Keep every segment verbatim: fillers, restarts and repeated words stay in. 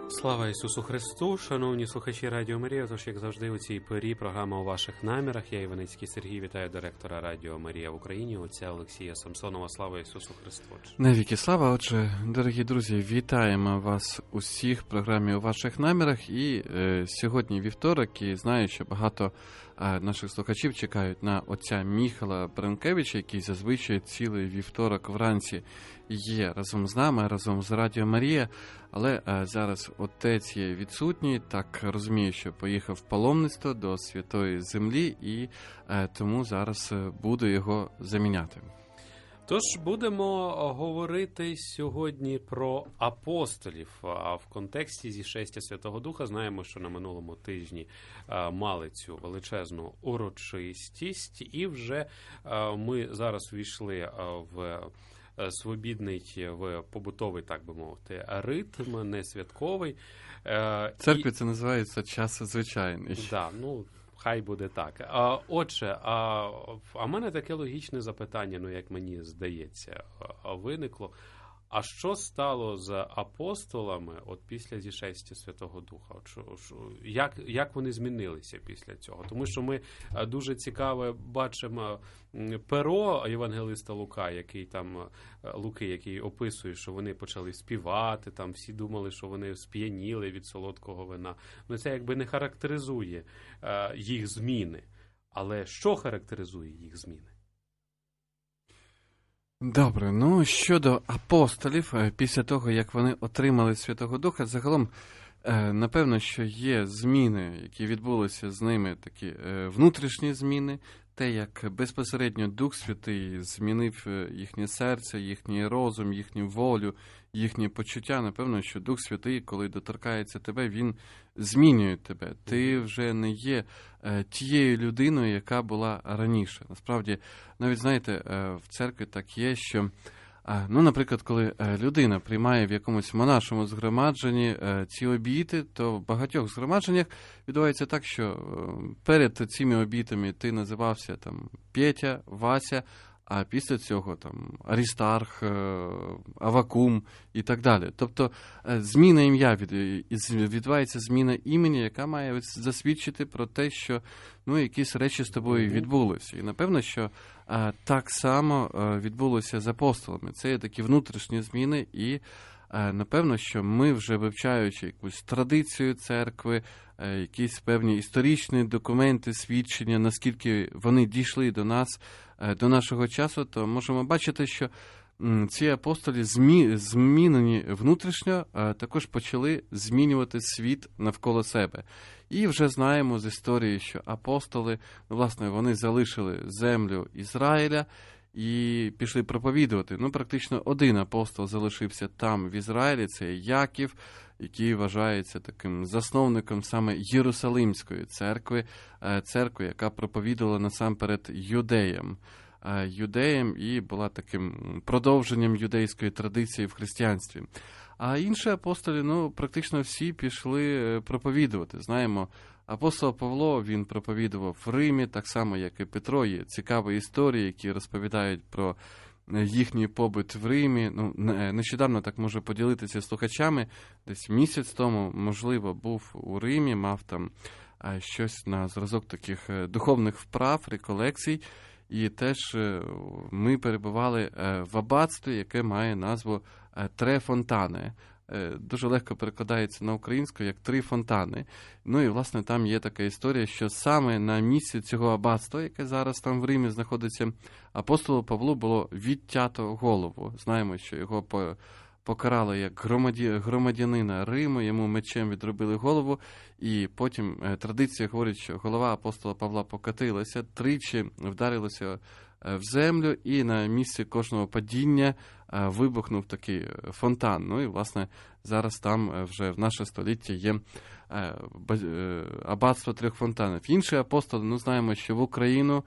Слава Ісусу Христу, шановні слухачі Радіо Марія, тож, як завжди, у цій порі програма «У ваших намірах». Я, Іваницький Сергій, вітаю директора Радіо Марія в Україні, отця Олексія Самсонова. Слава Ісусу Христу! Навіки слава! Отже, дорогі друзі, вітаємо вас усіх в програмі «У ваших намірах». І е, сьогодні вівторок, і знаю, що багато е, наших слухачів чекають на отця Міхала Бренкевича, який зазвичай цілий вівторок вранці є разом з нами, разом з Радіо Марія. Але е, зараз отець є відсутній, так розумію, що поїхав в паломництво до Святої Землі, і е, тому зараз буду його заміняти. Тож будемо говорити сьогодні про апостолів, а в контексті зішестя Святого Духа. Знаємо, що на минулому тижні мали цю величезну урочистість, і вже ми зараз увійшли в свобідний, в побутовий, так би мовити, ритм, не святковий. В церкві і... це називається час звичайний. Так, да, ну... Хай буде так. А, отже, а, а в мене таке логічне запитання, ну, як мені здається, виникло. А що стало з апостолами от після зішестя Святого Духа? От що, що, як, як вони змінилися після цього? Тому що ми дуже цікаве бачимо перо євангелиста Лука, який там, Луки, який описує, що вони почали співати, там всі думали, що вони сп'яніли від солодкого вина. Ну, це якби не характеризує е, їх зміни. Але що характеризує їх зміни? Добре, ну щодо апостолів, після того, як вони отримали Святого Духа, загалом, напевно, що є зміни, які відбулися з ними, такі внутрішні зміни, те, як безпосередньо Дух Святий змінив їхнє серце, їхній розум, їхню волю, їхнє почуття. Напевно, що Дух Святий, коли доторкається тебе, він змінює тебе. Ти вже не є е, тією людиною, яка була раніше. Насправді, навіть, знаєте, е, в церкві так є, що, е, ну, наприклад, коли е, людина приймає в якомусь монашому згромадженні е, ці обіти, то в багатьох згромадженнях відбувається так, що е, перед цими обітами ти називався там Петя, Вася, а після цього там Арістарх, Авакум і так далі. Тобто зміна ім'я, відбувається зміна імені, яка має засвідчити про те, що ну, якісь речі з тобою відбулися. І напевно, що а, так само а, відбулося з апостолами. Це є такі внутрішні зміни, і а, напевно, що ми вже вивчаючи якусь традицію церкви, а, якісь певні історичні документи, свідчення, наскільки вони дійшли до нас, до нашого часу, то можемо бачити, що ці апостолі змі... змінені внутрішньо, а також почали змінювати світ навколо себе. І вже знаємо з історії, що апостоли, ну, власне, вони залишили землю Ізраїля і пішли проповідувати. Ну, практично один апостол залишився там, в Ізраїлі, це Яків, який вважається таким засновником саме Єрусалимської церкви, церкви, яка проповідувала насамперед юдеям. юдеям і була таким продовженням юдейської традиції в християнстві. А інші апостоли, ну, практично всі пішли проповідувати. Знаємо, апостол Павло, він проповідував в Римі, так само, як і Петро. Є цікаві історії, які розповідають про їхній побут в Римі. Ну, нещодавно так можу поділитися з слухачами. Десь місяць тому, можливо, був у Римі, мав там щось на зразок таких духовних вправ, реколекцій. І теж ми перебували в аббатстві, яке має назву «Тре фонтани». Дуже легко перекладається на українську як «Три фонтани». Ну і, власне, там є така історія, що саме на місці цього аббатства, яке зараз там в Римі знаходиться, апостолу Павлу було відтято голову. Знаємо, що його по... покарали як громаді... громадянина Риму, йому мечем відробили голову, і потім е, традиція говорить, що голова апостола Павла покатилася, тричі вдарилася в землю, і на місці кожного падіння е, вибухнув такий фонтан. Ну і, власне, зараз там вже в наше століття є е, е, аббатство трьох фонтанів. Інші апостоли, ну, знаємо, що в Україну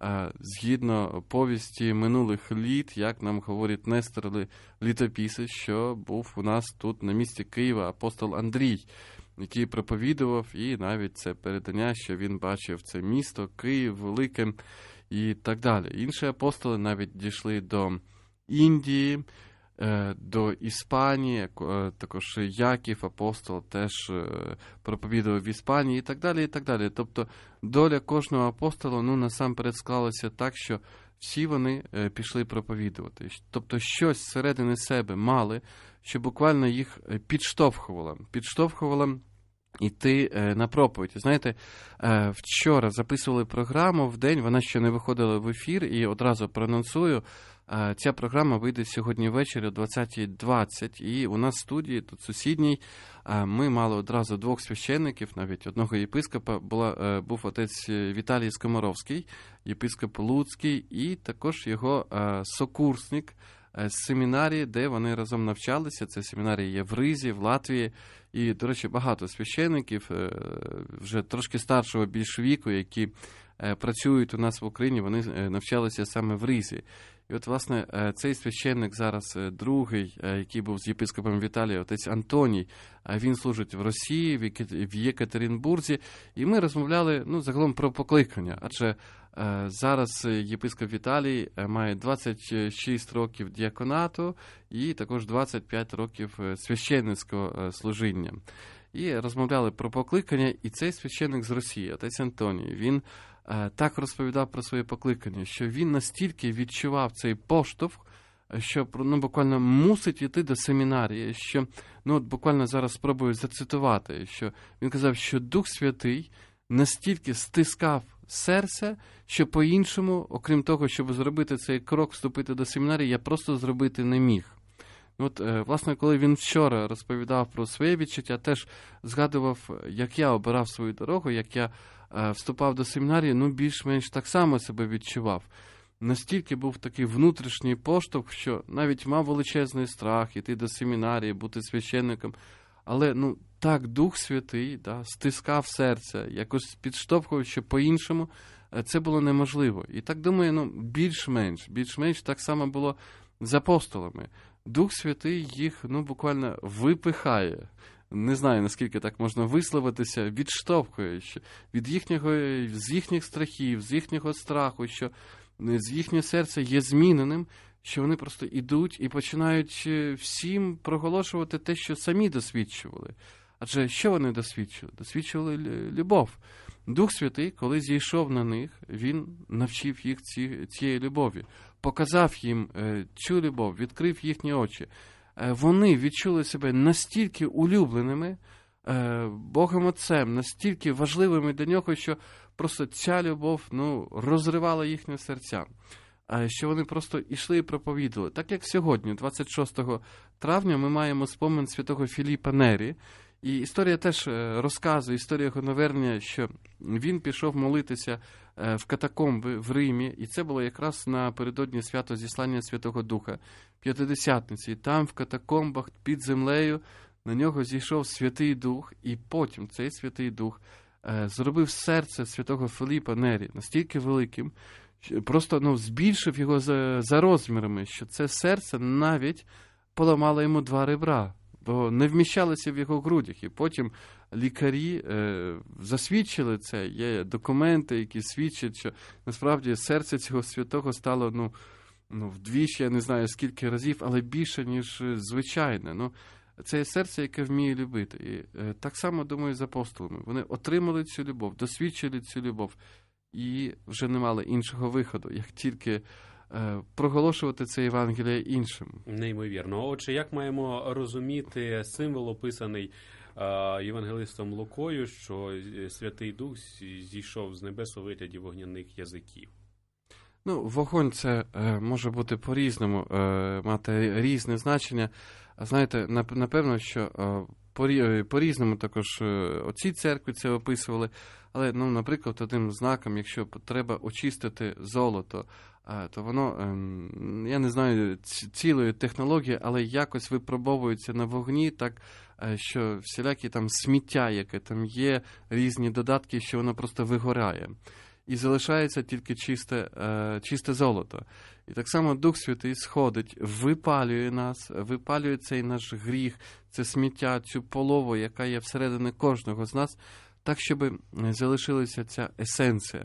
згідно повісті минулих літ, як нам говорить Нестор Літописець, що був у нас тут на місці Києва апостол Андрій, який проповідував, і навіть це передання, що він бачив це місто, Київ, велике і так далі. Інші апостоли навіть дійшли до Індії, до Іспанії, також Яків, апостол, теж проповідував в Іспанії і так далі, і так далі. Тобто доля кожного апостола, ну, насамперед склалася так, що всі вони пішли проповідувати. Тобто щось зсередини себе мали, що буквально їх підштовхувало. Підштовхувало йти на проповідь. Знаєте, вчора записували програму в день, вона ще не виходила в ефір, і одразу проанонсую, ця програма вийде сьогодні ввечері о двадцятій двадцять, і у нас в студії, тут сусідній, ми мали одразу двох священників, навіть одного єпископа, була, був отець Віталій Скоморовський, єпископ Луцький, і також його сокурсник з семінарії, де вони разом навчалися. Це семінарія є в Ризі, в Латвії. І, до речі, багато священників, вже трошки старшого більш віку, які працюють у нас в Україні, вони навчалися саме в Ризі. І от, власне, цей священник зараз другий, який був з єпископом Віталієм, отець Антоній, він служить в Росії, в Єкатеринбурзі, і ми розмовляли, ну, загалом про покликання, адже зараз єпископ Віталій має двадцять шість років діаконату і також двадцять п'ять років священницького служіння. І розмовляли про покликання, і цей священник з Росії, отець Антоній, він так розповідав про своє покликання, що він настільки відчував цей поштовх, що, ну, буквально мусить йти до семінарії, що, ну, от буквально зараз спробую зацитувати, що він казав, що Дух Святий настільки стискав серце, що по-іншому, окрім того, щоб зробити цей крок, вступити до семінарії, я просто зробити не міг. От, власне, коли він вчора розповідав про своє відчуття, теж згадував, як я обирав свою дорогу, як я вступав до семінарії, ну, більш-менш так само себе відчував. Настільки був такий внутрішній поштовх, що навіть мав величезний страх іти до семінарії, бути священником. Але, ну, так Дух Святий, да, стискав серце, якось підштовхував, що по-іншому це було неможливо. І так, думаю, ну, більш-менш, більш-менш так само було з апостолами. Дух Святий їх, ну, буквально випихає. Не знаю, наскільки так можна висловитися, відштовхує, що від їхнього, з їхніх страхів, з їхнього страху, що з їхнє серце є зміненим, що вони просто ідуть і починають всім проголошувати те, що самі досвідчували. Адже що вони досвідчували? Досвідчували любов. Дух Святий, коли зійшов на них, він навчив їх ці, цієї любові, показав їм цю любов, відкрив їхні очі. Вони відчули себе настільки улюбленими Богом Отцем, настільки важливими для нього, що просто ця любов, ну, розривала їхні серця. Що вони просто йшли і проповідували. Так як сьогодні, двадцять шостого травня, ми маємо спомин святого Філіпа Нері. І історія теж розказує, історія його навернення, що він пішов молитися в катакомби в Римі, і це було якраз напередодні свято зіслання Святого Духа, П'ятидесятниці. І там в катакомбах під землею на нього зійшов Святий Дух, і потім цей Святий Дух зробив серце святого Філіпа Нері настільки великим, просто, ну, збільшив його за, за розмірами, що це серце навіть поламало йому два ребра, бо не вміщалися в його грудях. І потім лікарі е, засвідчили це, є документи, які свідчать, що насправді серце цього святого стало, ну, ну вдвічі, я не знаю скільки разів, але більше, ніж звичайне. Ну, це є серце, яке вміє любити. І е, так само, думаю, з апостолами. Вони отримали цю любов, досвідчили цю любов, і вже не мали іншого виходу, як тільки е, проголошувати це Євангеліє іншим. Неймовірно. Отже, як маємо розуміти символ, описаний е, євангелистом Лукою, що Святий Дух зійшов з небес у вигляді вогняних язиків? Ну, вогонь це е, може бути по-різному, е, мати різне значення. Знаєте, напевно, що е, по-різному також оці церкви це описували, але, ну, наприклад, одним знаком, якщо треба очистити золото, то воно, я не знаю цілої технології, але якось випробовується на вогні, так, що всілякі там сміття, яке там є, різні додатки, що воно просто вигорає. І залишається тільки чисте, чисте золото. І так само Дух Святий сходить, випалює нас, випалює цей наш гріх, це сміття, цю полову, яка є всередині кожного з нас, так, щоб залишилася ця есенція,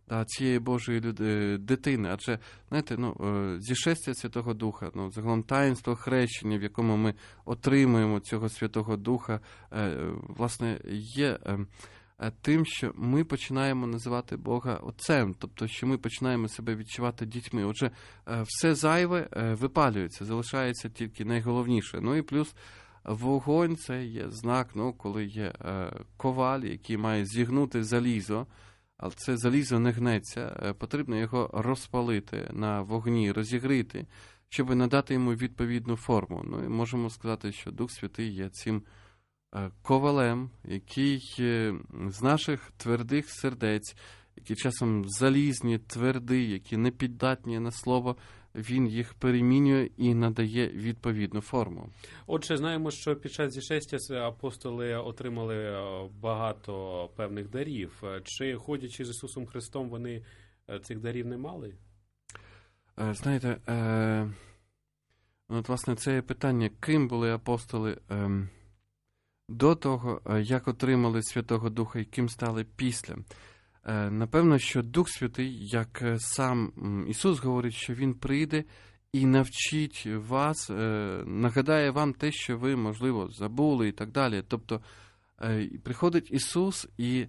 та, цієї Божої люди, дитини. Адже, знаєте, ну, зішестя Святого Духа, ну, загалом таїнство хрещення, в якому ми отримуємо цього Святого Духа, власне, є тим, що ми починаємо називати Бога Отцем, тобто, що ми починаємо себе відчувати дітьми. Отже, все зайве випалюється, залишається тільки найголовніше. Ну і плюс вогонь – це є знак, ну, коли є коваль, який має зігнути залізо, але це залізо не гнеться, потрібно його розпалити на вогні, розігріти, щоб надати йому відповідну форму. Ну і можемо сказати, що Дух Святий є цим ковалем, який з наших твердих сердець, які часом залізні, тверді, які не піддатні на слово, він їх перемінює і надає відповідну форму. Отже, знаємо, що під час зішестя апостоли отримали багато певних дарів. Чи, ходячи з Ісусом Христом, вони цих дарів не мали? Знаєте, е... от, власне, це є питання, ким були апостоли е... до того, як отримали Святого Духа і ким стали після. Напевно, що Дух Святий, як сам Ісус говорить, що Він прийде і навчить вас, нагадає вам те, що ви, можливо, забули і так далі. Тобто, приходить Ісус і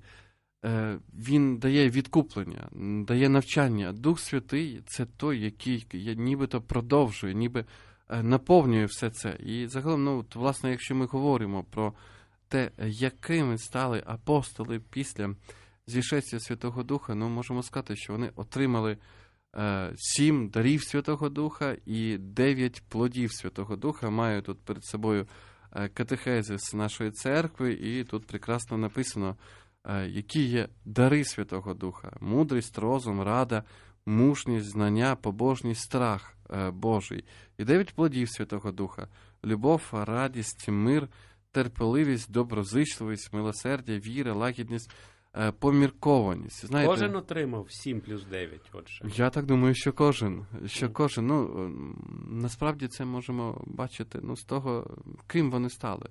Він дає відкуплення, дає навчання. Дух Святий – це той, який нібито продовжує, ніби наповнює все це. І загалом, ну, от, власне, якщо ми говоримо про те, якими стали апостоли після зішестя Святого Духа, ну, можемо сказати, що вони отримали е, сім дарів Святого Духа і дев'ять плодів Святого Духа. Маю тут перед собою е, катехезис нашої церкви, і тут прекрасно написано, е, які є дари Святого Духа. Мудрість, розум, рада, мужність, знання, побожність, страх е, Божий. І дев'ять плодів Святого Духа. Любов, радість, мир, терпеливість, доброзичливість, милосердя, віра, лагідність, поміркованість. Знаєте, кожен отримав сім плюс дев'ять, отже. Я так думаю, що кожен. Що кожен. Ну, насправді це можемо бачити, ну, з того, ким вони стали,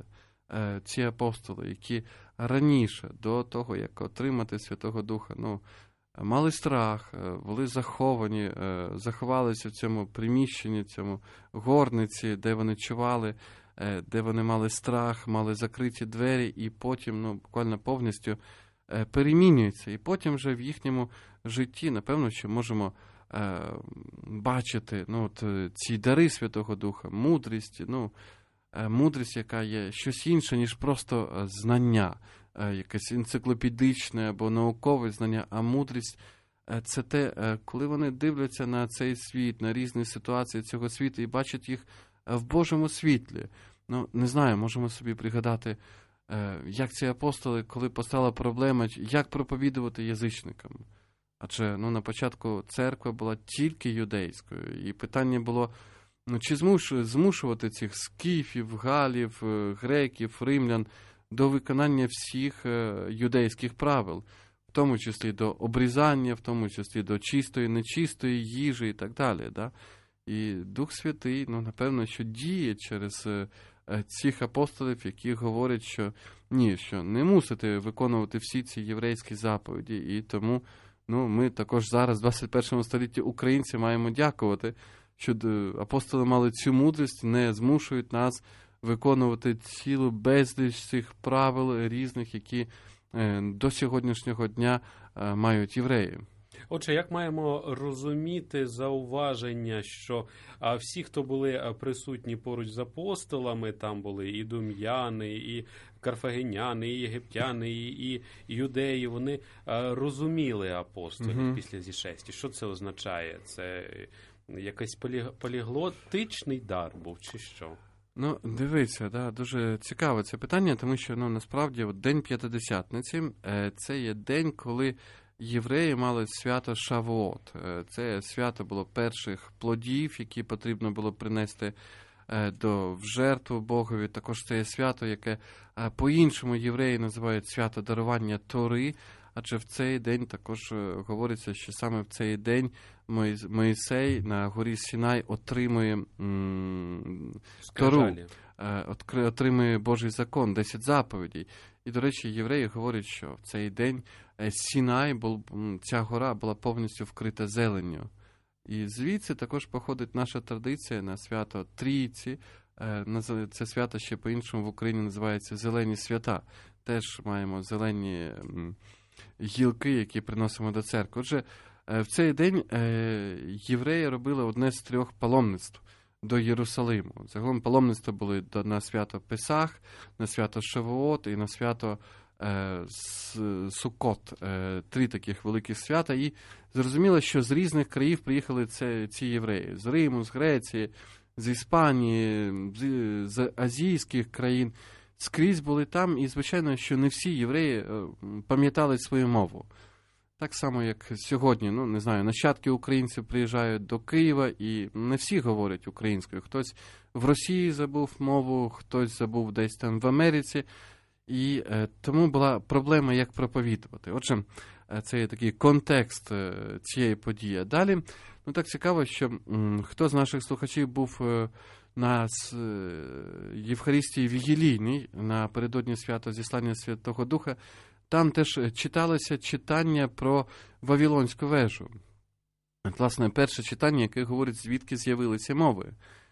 ці апостоли, які раніше, до того, як отримати Святого Духа, ну, мали страх, були заховані, заховалися в цьому приміщенні, цьому горниці, де вони чували, де вони мали страх, мали закриті двері, і потім, ну, буквально повністю перемінюється. І потім вже в їхньому житті, напевно, що можемо е, бачити, ну, от, ці дари Святого Духа, мудрість, ну, е, мудрість, яка є щось інше, ніж просто знання, е, якесь енциклопедичне або наукове знання, а мудрість е, – це те, е, коли вони дивляться на цей світ, на різні ситуації цього світу і бачать їх в Божому світлі. Ну, не знаю, можемо собі пригадати, як ці апостоли, коли постала проблема, як проповідувати язичникам. Адже, ну, на початку церква була тільки юдейською, і питання було, ну, чи змушувати цих скіфів, галів, греків, римлян до виконання всіх юдейських правил, в тому числі до обрізання, в тому числі до чистої, нечистої їжі і так далі. Да? І Дух Святий, ну, напевно, що діє через цих апостолів, які говорять, що ні, що не мусите виконувати всі ці єврейські заповіді. І тому, ну, ми також зараз, в двадцять першому столітті, українці, маємо дякувати, що апостоли мали цю мудрість, не змушують нас виконувати цілу безліч цих правил різних, які до сьогоднішнього дня мають євреї. Отже, як маємо розуміти зауваження, що а, всі, хто були присутні поруч з апостолами, там були і дум'яни, і карфагеняни, і єгиптяни, і, і юдеї, вони а, розуміли апостолів mm-hmm. після зішестя. Що це означає? Це якийсь полі... поліглотичний дар був, чи що? Ну, дивіться, да, дуже цікаве це питання, тому що, ну, насправді, от День П'ятидесятниці – це є день, коли євреї мали свято Шавуот. Це свято було перших плодів, які потрібно було принести до, в жертву Богові. Також це є свято, яке по-іншому євреї називають свято дарування Тори, адже в цей день також говориться, що саме в цей день Моїсей на горі Сінай отримує м, Тору. отримує Божий закон, десять заповідей. І, до речі, євреї говорять, що в цей день Сінай, був, ця гора була повністю вкрита зеленню. І звідси також походить наша традиція на свято Трійці. Це свято ще по-іншому в Україні називається Зелені свята. Теж маємо зелені гілки, які приносимо до церкви. Отже, в цей день євреї робили одне з трьох паломництв до Єрусалиму. Загалом паломництва були на свято Песах, на свято Шавуот і на свято е, Суккот. Е, три таких великих свята. І зрозуміло, що з різних країв приїхали це, ці євреї. З Риму, з Греції, з Іспанії, з, з азійських країн. Скрізь були там, і, звичайно, що не всі євреї е, пам'ятали свою мову. Так само, як сьогодні, ну, не знаю, нащадки українців приїжджають до Києва, і не всі говорять українською. Хтось в Росії забув мову, хтось забув десь там в Америці. І е, тому була проблема, як проповідувати. Отже, е, це є такий контекст е, цієї події. Далі, ну, так цікаво, що м, хто з наших слухачів був е, на е, Євхаристії Вігілійній, напередодні свята зіслання Святого Духа, там теж читалося читання про Вавилонську вежу. Власне, перше читання, яке говорить, звідки з'явилися мови.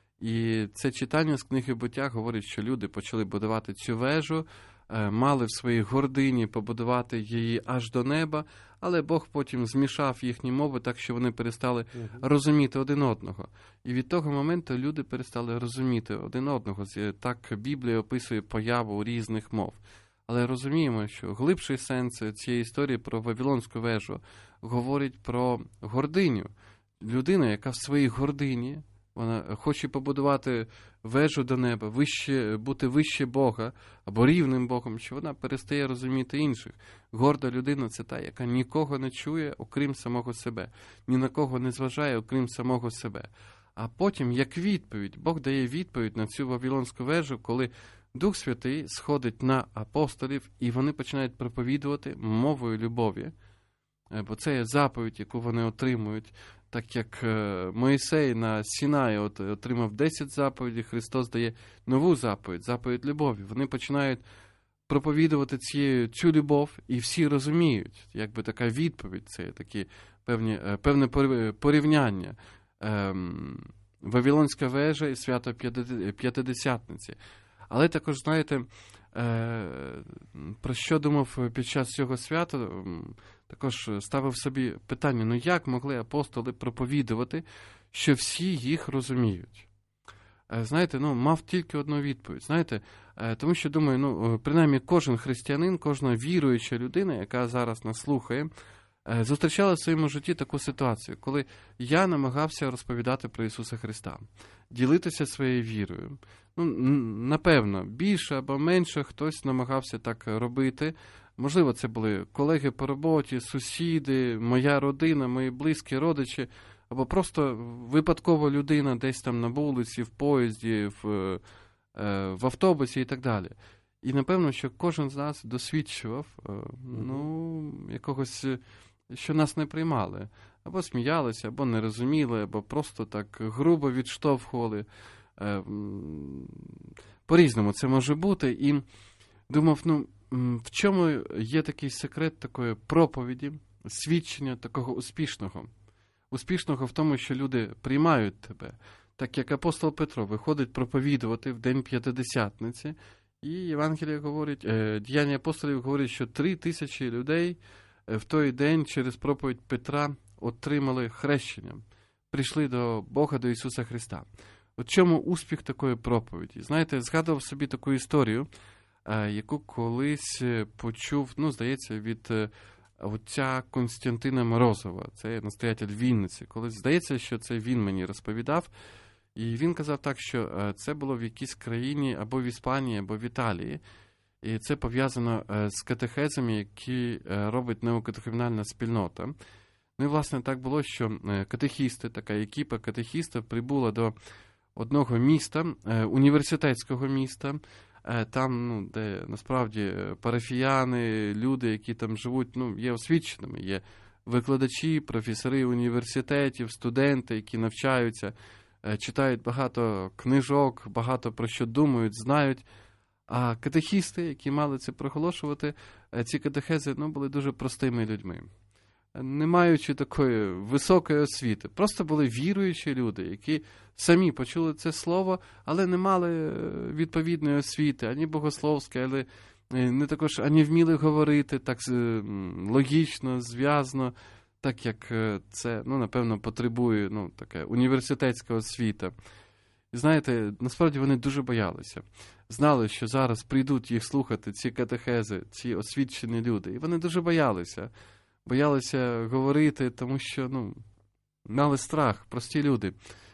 І це читання з книги Буття говорить, що люди почали будувати цю вежу, мали в своїй гордині побудувати її аж до неба, але Бог потім змішав їхні мови так, що вони перестали uh-huh. розуміти один одного. І від того моменту люди перестали розуміти один одного. Так Біблія описує появу різних мов. Але розуміємо, що глибший сенс цієї історії про Вавилонську вежу говорить про гординю. Людина, яка в своїй гордині, вона хоче побудувати вежу до неба, вище, бути вище Бога, або рівним Богом, що вона перестає розуміти інших. Горда людина – це та, яка нікого не чує, окрім самого себе, ні на кого не зважає, окрім самого себе. А потім, як відповідь, Бог дає відповідь на цю Вавилонську вежу, коли Дух Святий сходить на апостолів, і вони починають проповідувати мовою любові. Бо це є заповідь, яку вони отримують. Так як Моїсей на Сінаї отримав десять заповідей, Христос дає нову заповідь, заповідь любові. Вони починають проповідувати цією, цю любов, і всі розуміють, якби така відповідь, це такі певні, певне порівняння. Вавилонська вежа і свято П'ятидесятниці. Але також, знаєте, про що думав під час цього свята, також ставив собі питання, ну як могли апостоли проповідувати, що всі їх розуміють? Знаєте, ну, мав тільки одну відповідь, знаєте, тому що, думаю, ну, принаймні кожен християнин, кожна віруюча людина, яка зараз нас слухає, зустрічала в своєму житті таку ситуацію, коли я намагався розповідати про Ісуса Христа, ділитися своєю вірою. Ну, напевно, більше або менше хтось намагався так робити. Можливо, це були колеги по роботі, сусіди, моя родина, мої близькі родичі, або просто випадкова людина десь там на вулиці, в поїзді, в, в автобусі і так далі. І, напевно, що кожен з нас досвідчував, ну, якогось, що нас не приймали. Або сміялися, або не розуміли, або просто так грубо відштовхували. По-різному це може бути. І думав, ну, в чому є такий секрет такої проповіді, свідчення такого успішного? Успішного в тому, що люди приймають тебе. Так як апостол Петро виходить проповідувати в день П'ятидесятниці, і Євангеліє говорить, Діяння апостолів говорить, що три тисячі людей в той день через проповідь Петра отримали хрещення, прийшли до Бога, до Ісуса Христа. От чому успіх такої проповіді? Знаєте, згадував собі таку історію, яку колись почув, ну, здається, від отця Константина Морозова, це настоятель Вінниці. Колись, здається, що це він мені розповідав, і він казав так, що це було в якійсь країні, або в Іспанії, або в Італії, і це пов'язано з катехезами, які робить неокатехумінальна спільнота. Ну і, власне, так було, що катехісти, така екіпа катехістів прибула до одного міста, університетського міста, там, ну, де насправді парафіяни, люди, які там живуть, ну, є освіченими, є викладачі, професори університетів, студенти, які навчаються читають багато книжок, багато про що думають, знають. А катехісти, які мали це проголошувати, ці катехези, ну, були дуже простими людьми. Не маючи такої високої освіти. Просто були віруючі люди, які самі почули це слово, але не мали відповідної освіти, ані богословської, але не також ані вміли говорити так логічно, зв'язно, так як це, ну, напевно, потребує, ну, таке університетська освіта. І знаєте, насправді вони дуже боялися. Знали, що зараз прийдуть їх слухати ці катехези, ці освічені люди. І вони дуже боялися. Боялися говорити, тому що, ну, мали страх, прості люди.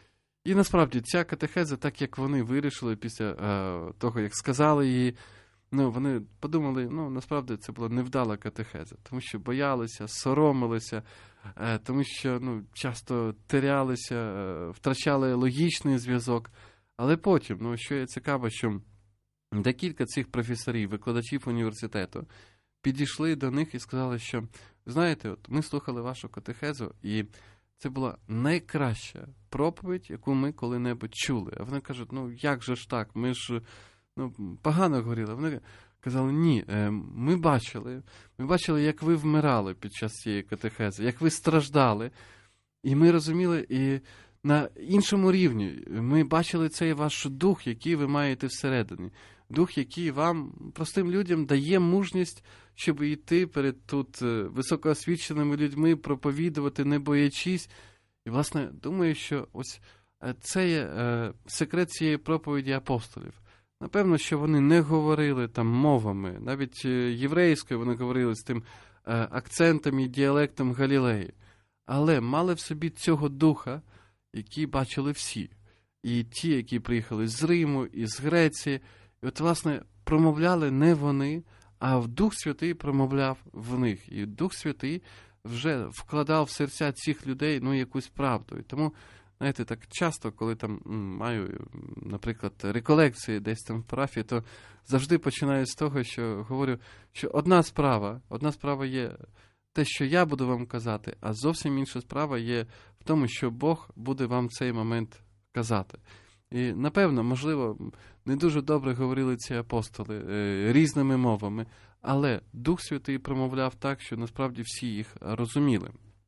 І насправді ця катехеза, так як вони вирішили після е, того, як сказали її, ну, вони подумали, ну, насправді це була невдала катехеза, тому що боялися, соромилися, е, тому що, ну, часто терялися, е, втрачали логічний зв'язок. Але потім, ну, що є цікаво, що декілька цих професорів, викладачів університету, підійшли до них і сказали, що, знаєте, от ми слухали вашу катехезу, і це була найкраща проповідь, яку ми коли-небудь чули. А вони кажуть, ну як же ж так, ми ж, ну, погано говорили. Вони казали, ні, ми бачили, ми бачили, як ви вмирали під час цієї катехези, як ви страждали, і ми розуміли, і на іншому рівні ми бачили цей ваш дух, який ви маєте всередині. Дух, який вам, простим людям, дає мужність, щоб йти перед тут високоосвіченими людьми, проповідувати, не боячись. І, власне, думаю, що ось це є е, секрет цієї проповіді апостолів. Напевно, що вони не говорили там мовами, навіть єврейською вони говорили з тим е, акцентом і діалектом Галілеї. Але мали в собі цього духа, який бачили всі. І ті, які приїхали з Риму, і з Греції. І от, власне, промовляли не вони, а в Дух Святий промовляв в них. І Дух Святий вже вкладав в серця цих людей, ну, якусь правду. І тому, знаєте, так часто, коли там маю, наприклад, реколекції десь там в парафії, то завжди починаю з того, що говорю, що одна справа, одна справа є те, що я буду вам казати, а зовсім інша справа є в тому, що Бог буде вам в цей момент казати. І, напевно, можливо, не дуже добре говорили ці апостоли е, різними мовами, але Дух Святий промовляв так, що насправді всі їх розуміли.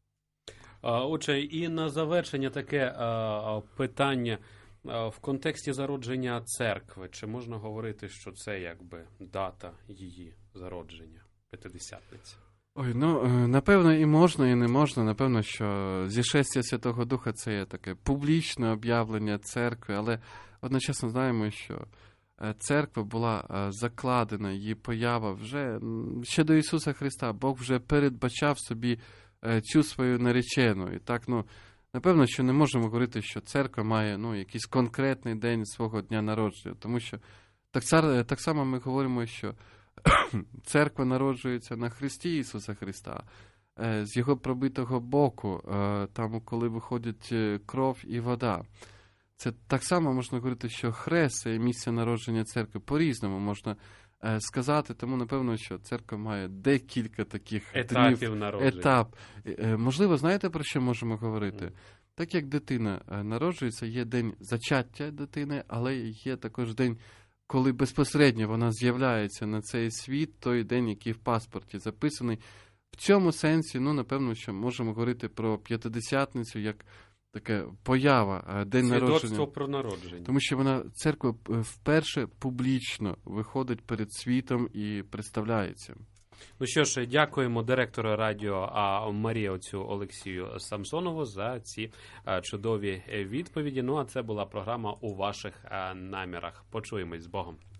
Отже, і на завершення таке а, питання а, в контексті зародження церкви. Чи можна говорити, що це якби дата її зародження, П'ятидесятниця? Ой, ну, напевно, і можна, і не можна. Напевно, що зішестя Святого Духа – це є таке публічне об'явлення церкви, але одночасно знаємо, що церква була закладена, її поява вже ще до Ісуса Христа. Бог вже передбачав собі цю свою наречену. І так, ну, напевно, що не можемо говорити, що церква має, ну, якийсь конкретний день свого дня народження, тому що так, так само ми говоримо, що церква народжується на Христі Ісуса Христа, з Його пробитого боку, там, коли виходить кров і вода. Це так само можна говорити, що хрест – це місце народження церкви. По-різному можна сказати, тому, напевно, що церква має декілька таких етапів днів, народження. Етап. Можливо, знаєте, про що можемо говорити? Mm. Так як дитина народжується, є день зачаття дитини, але є також день, коли безпосередньо вона з'являється на цей світ, той день, який в паспорті записаний. В цьому сенсі, ну, напевно, що можемо говорити про П'ятидесятницю як така поява, день народження. Свідоцтво про народження. Тому що вона, церква, вперше публічно виходить перед світом і представляється. Ну що ж, дякуємо директору радіо а Марії отцю Олексію Самсонову за ці а, чудові відповіді. Ну, а це була програма «У ваших а, намірах». Почуємось з Богом.